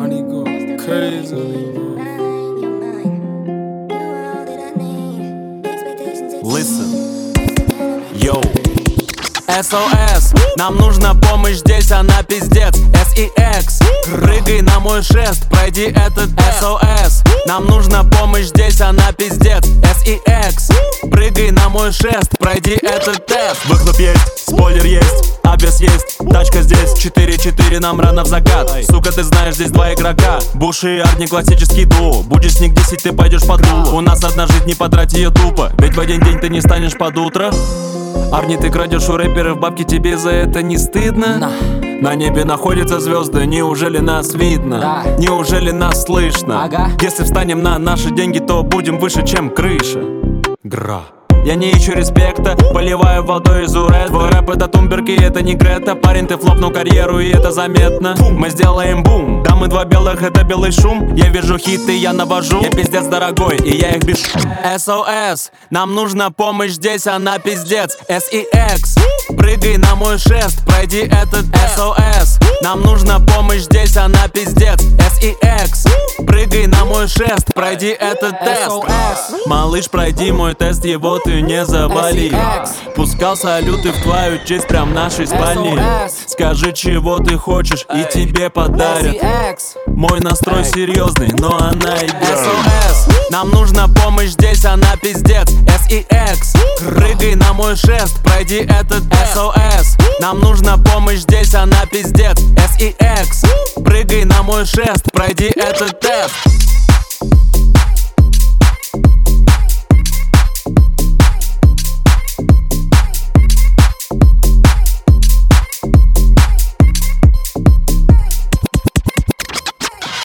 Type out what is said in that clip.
Honey go crazy on it, bro. Listen, йоу. SOS, нам нужна помощь здесь, она пиздец. SEX, прыгай на мой шест, пройди этот SOS. Нам нужна помощь здесь, она пиздец. SEX, прыгай на мой шест, пройди этот тест. Выхлоп есть, спойлер есть, обвес есть, тачка здесь. 4-4, нам рано в закат. Сука, ты знаешь, здесь два игрока. Буш и Арни, классический дуо. Будет снег 10, ты пойдешь под дуло. У нас одна жизнь, не потрать ее тупо, ведь в один день ты не станешь под утро. Арни, ты крадешь у рэперов бабки, тебе за это не стыдно? На небе находятся звезды, неужели нас видно? Неужели нас слышно? Если встанем на наши деньги, то будем выше, чем крыша. Гра. Я не ищу респекта, поливаю водой из уред. Твой рэп это тумберг и это не Грета. Парень, ты флопнул карьеру и это заметно. Мы сделаем бум, да мы два белых, это белый шум. Я вижу хиты, я навожу. Я пиздец дорогой, и я их бешу. SOS, нам нужна помощь здесь, она пиздец. SEX, прыгай на мой шест, пройди этот SOS. Нам нужна помощь здесь, она пиздец. SEX, прыгай на мой шест, пройди этот тест. Малыш, пройди мой тест, его ты не завали. Пускал салюты в твою честь прям в нашей спальне. Скажи, чего ты хочешь, и тебе подарят. Мой настрой серьезный, но она идет. SOS, нам нужна помощь здесь, она пиздец. SEX, прыгай на мой шест, пройди этот SOS. Нам нужна помощь здесь, она пиздец. SEX, прыгай на мой шест, пройди этот тест.